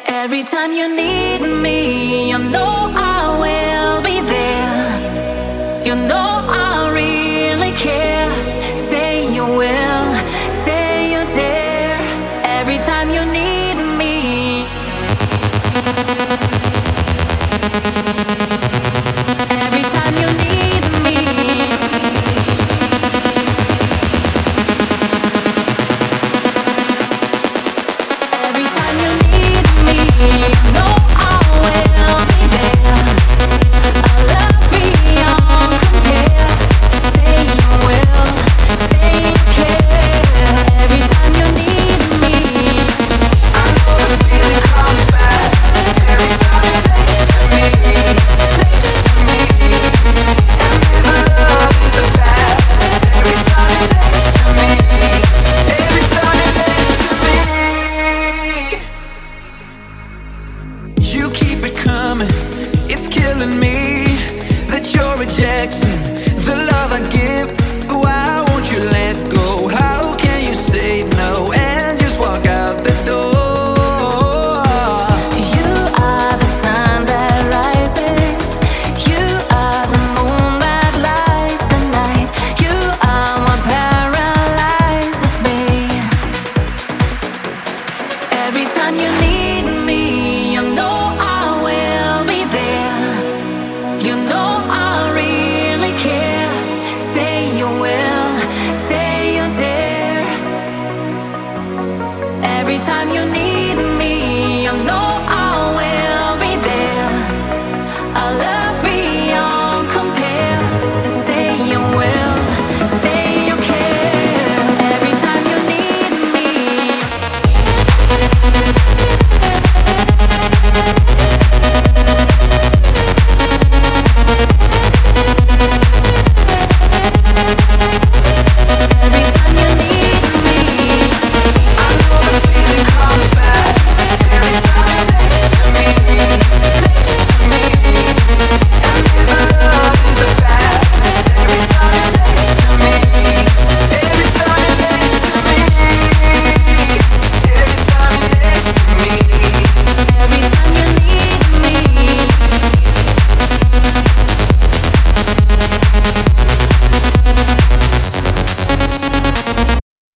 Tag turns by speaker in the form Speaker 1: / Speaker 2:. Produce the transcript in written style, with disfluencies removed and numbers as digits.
Speaker 1: Every time you need me, you know I will be there. You know I really care. Say you will, say you dare. Every time you need me. Every time you need me. Every time you need me, you know I will be there. I love beyond compare. Say you will, say you care. Every time you need me, I know the feeling comes back. Every time you're next to me, next to me. And there's a love, there's a fact. Every time you're next to me, every time you're next to me. You keep it coming, it's killing me that you're rejecting the love I give. Why won't you let go? How can you say no and just walk out the door? You are the sun that rises. You are the moon that lights the night. You are what paralyzes me. Every time you need